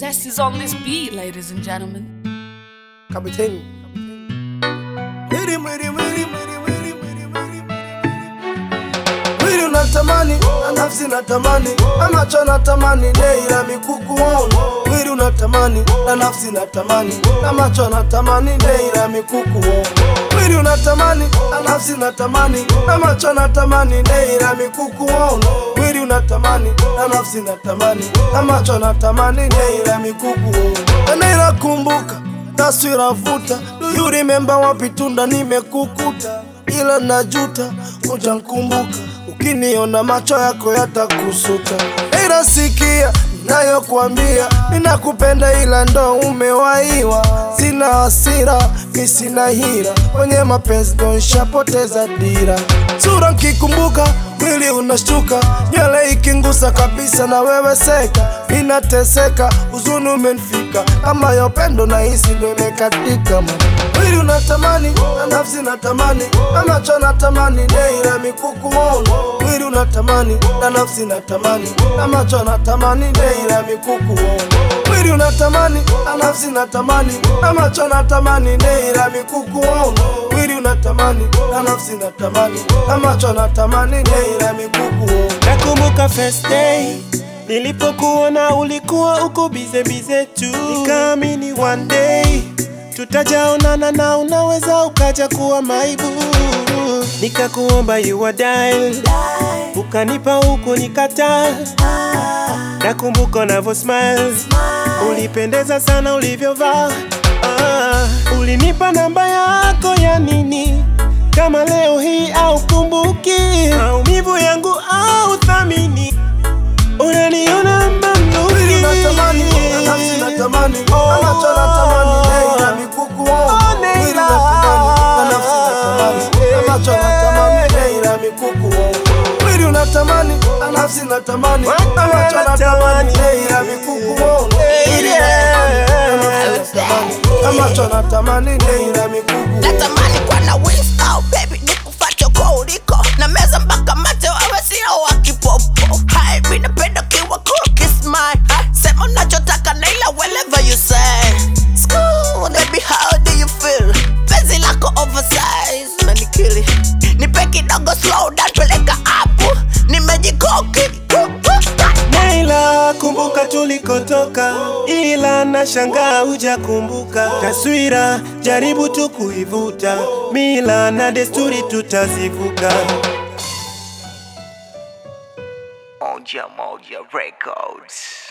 zest is on this beat, ladies and gentlemen. Kapiteni. Mwili unatamani, na nafsi natamani, na macho natamani, neira mikuku ono. Mwili unatamani, na nafsi natamani, na macho natamani, neira mikuku ono. Mwili unatamani, na nafsi natamani, na macho natamani, neira mikuku ono. Mwili unatamani, na nafsi natamani, na macho natamani, neira mikuku ono. Neira kumbuka taswira vuta, do you remember wapi tunda nimekukuta, ila najuta hujankumbuka, ukiniona macho yako yatakusuta. Ila sikia ninayokuambia, ninakupenda ila ndo umewaiwa. Sina hasira, mi sina hila, kwenye mapenzi ndo nishapoteza dira. Sura nkikumbuka, mwili unashtuka, nywele ikingusa kabisa na wewe seka. Ninateseka, huzuni umenifika, kama ya upendo nahisi ndo imekatika. Mwili unatamani, na nafsi natamani, na macho natamani, neira mikuku ono. Mwili unatamani, na nafsi natamani, na macho natamani, neira mikuku ono. Mwili unatamani, na nafsi natamani, na macho natamani, neira mikuku ono. Mwili unatamani, na nafsi natamani, na macho natamani, neira mikuku ono. Nakumbuka first day nilipokuona, ulikuwa uko bize tu, nikaamini one day tutajaonana na unaweza ukaja kuwa my boo. Nikakuomba you are dial, ukanipa huku nikataa. Nakumbuka unavyo smile, ulipendeza sana ulivyovaa. Ulinipa namba yako ya nini, kama leo hii au kumbuki maumivu yangu au thamini. Unaniona mamluki. Mwili unatamani, na nafsi natamani, na macho natamani, neira mikuku ono. Mwili unatamani, na nafsi natamani, na macho natamani, neira mikuku ono. Mwili unatamani, na nafsi natamani, na macho natamani, neira mikuku ono. Mwili unatamani, na macho natamani, neira mikuku ono. Natamani kwa na wings out baby, nikufate kwa uliko, na meza mpaka mate wewe sio wa kipopo. Hai, mimi napenda kiwa cool, kiss my sema unachotaka na ila whatever you say. School, baby how do you feel? Penzi lako oversize, unanikili. Nipe kidogo slow down, peleka hapo, nimejikoki. Naila, kumbuka tulikotoka, ila nashangaa hujakumbuka. Taswira, jaribu tu kuivuta, mila na desturi tutazivuka. Moja Moja Records.